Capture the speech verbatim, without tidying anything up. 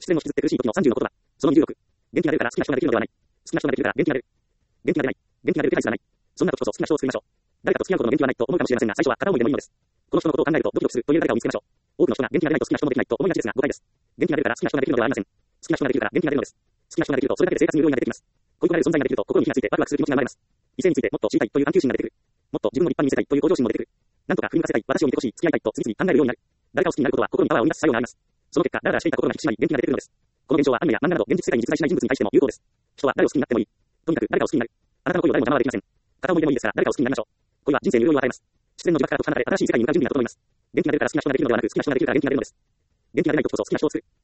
失恋を引きずって苦しい時のさんじゅうの言葉。そのにじゅうろく。元気が出るから好きな人ができるのではない。好きな人ができるから元気が出る。元気が出ない。元気が出る手配すらない。そんな時こそ好きな人を作りましょう。誰かと付き合うことの元気はないと思うかもしれませんが、最初は片思いでもいいのです。この人のことを考えるとドキドキするという誰かを見つけましょう。多くの人が元気が出ないと好きな人もできないと思いがちですが、誤解です。元気が出るから好きな人ができるのではありません。好きな人ができるから元気が出るのです。好きな人ができるとそれだけで生活に潤いが出てきます。恋焦がれる存在ができると心に火がついてワクワクする気持ちが生まれます。異性についてもっと知りたいという探求心が出てくる。もっと自分を立派に見せたいという向上心も出てくる。なんとか振り向かせたい、私を見てほしい、付き合いたいと次々考えるようになる。誰かを好きになることは心にパワーを生み出す作用があります。その結果、ダラダラしていた心が引き締まり元気が出てくるのです。この現象はアニメや漫画など現実世界に実在しない人物に対しても有効です。人は誰を好きになってもいい。とにかく誰かを好きになる。あなたの恋を誰も邪魔はできません。片思いでもいいですから誰かを好きになりましょう。恋は人生に潤いを与えます。失恋の呪縛から解き放たれ新しい世界に向かう準備が整います。元気が出るから好きな人ができるのではなく好きな人ができるから元気が出るのです。元気が出ない時こそ好きな人を作る。